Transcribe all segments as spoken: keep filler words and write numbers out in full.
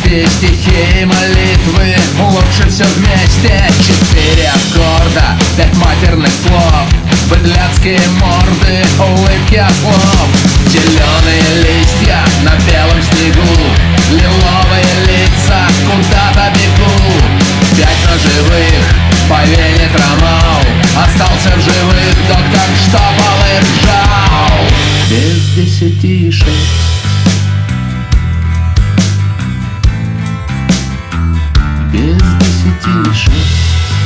Здесь стихи и молитвы, лучше все вместе. Четыре аккорда, пять матерных слов, быдляцкие морды, улыбки ослов. Зеленые листья на белом снегу, лиловые лица куда-то бегут. Пять ножевых по вене трамал, остался в живых доктор Штопал и ржал. Без десяти шесть. Без десяти шесть.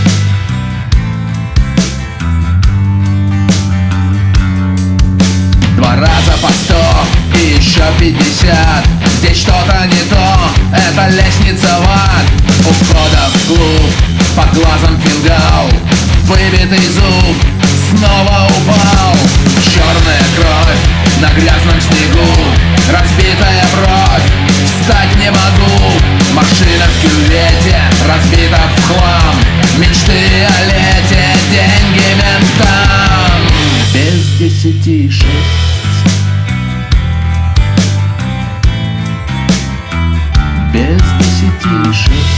Два раза по сто и еще пятьдесят. Здесь что-то не то, это лестница в ад. У входа в клуб под глазом фингал, выбитый зуб снова упал. Черная кровь на грязном снегу, разбитая бровь, встать не могу. Машина в кювете разбита в хлам, мечты о лете, деньги ментам. Без десяти шесть. Без десяти шесть.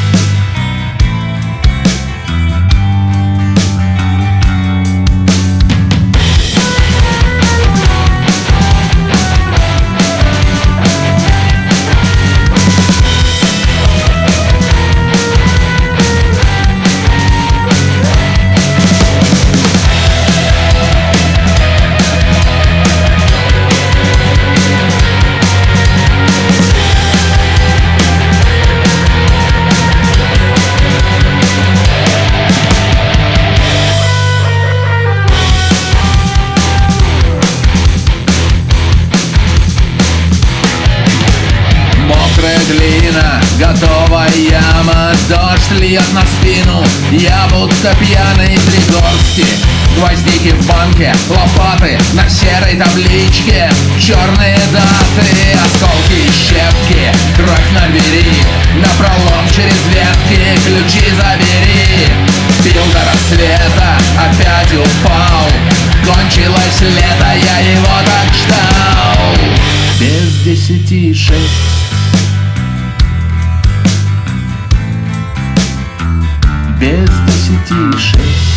Глина, готовая яма, дождь льет на спину. Я будто пьяный, три горсти, гвоздики в банке, лопаты на серой табличке, черные даты, осколки и щепки, кровь набери, напролом через ветки, ключи забери. Пил до рассвета, опять упал, кончилось лето, я его так ждал. Без десяти шесть. Без десяти шесть.